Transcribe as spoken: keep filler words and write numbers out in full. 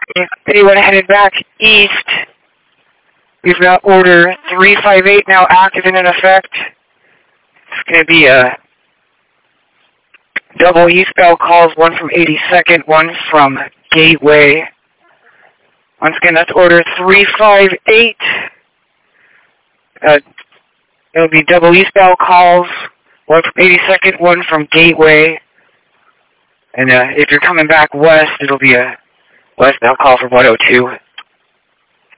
Anyone headed back east, we've got order three five eight now active and in effect. It's going to be a double eastbound calls, one from eighty-second, one from Gateway. Once again, that's order three five eight. Uh, it'll be double eastbound calls, one from eighty-second, one from Gateway. And uh, if you're coming back west, it'll be a westbound call for one oh two.